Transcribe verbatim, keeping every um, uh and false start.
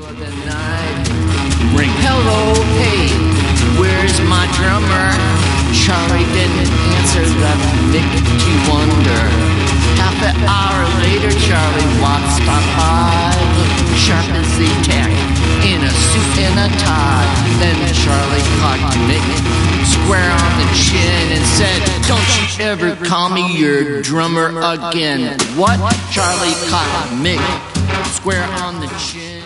the night. Ring, hello, hey, where's my drummer? Charlie didn't answer, left Mick to wonder. Half an hour later, Charlie walks by, looking sharp as the tack, in a suit and a tie. Then Charlie caught Mick square on the chin and said, "Don't you ever call me your drummer again." What? Charlie caught Mick square on the chin.